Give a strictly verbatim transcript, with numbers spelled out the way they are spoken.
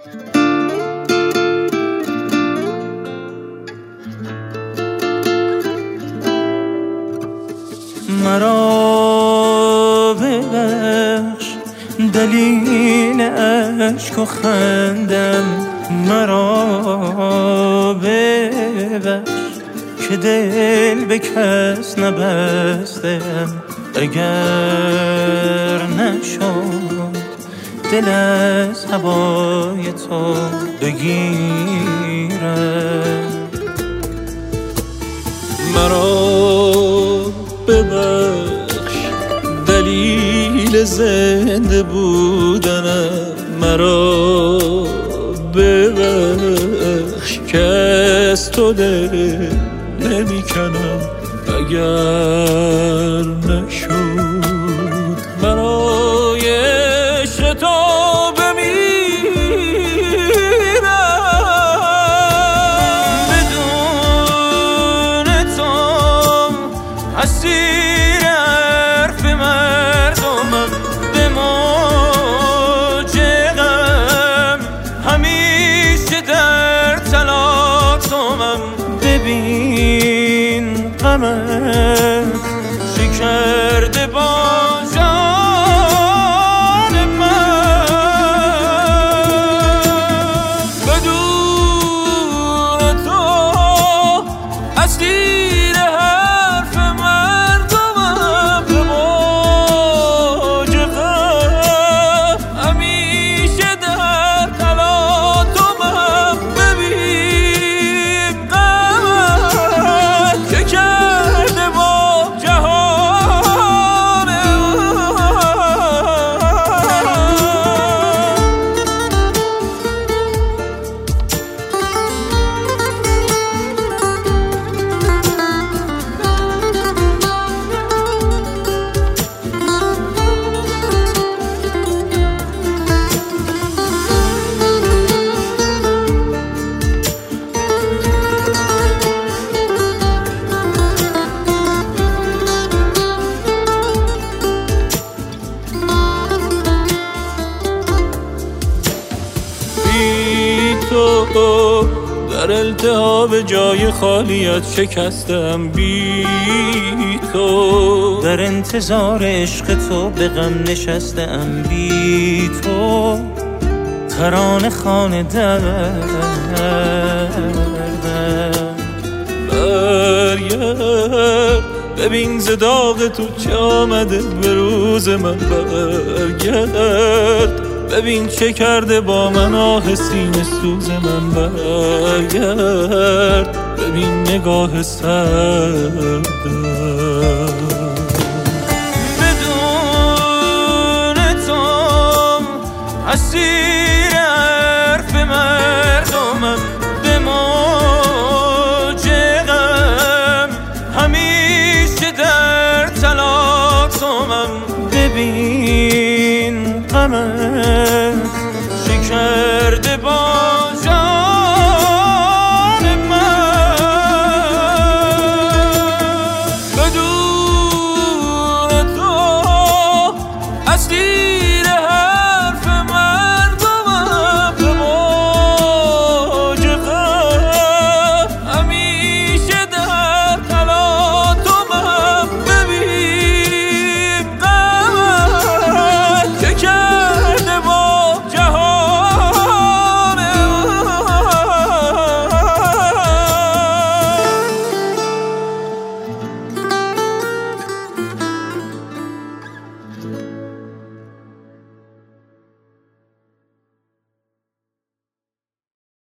مرا ببخش دلیل عشق و خندم، مرا ببخش که دل به کس نبستم. اگر نشد دل از هوای تو بگیرم، مرا ببخش دلیل زنده بودنم، مرا ببخش که از تو دل نمی کنم. اگر نشد برای عشق تو بمیرم، بدون تو اسیر حرف مردمم، به موج غم همیشه در تلاطمم. ببین غمت چه کرده با جان من، بدون تو اسیر حرف مردمم، به موج غم همیشه در تلاطمم. ببین غمت چه کرده با جهان تو در التهاب جای خالیت شکستم، بی تو در انتظار عشق تو به غم نشستم، بی تو ترانه خانه دردم. برگرد ببین ز داغ تو چه آمده به روز من، برگرد ببین چه کرده با من آه سینه سوز من، برگرد ببین نگاه سردم. بدون تو اسیر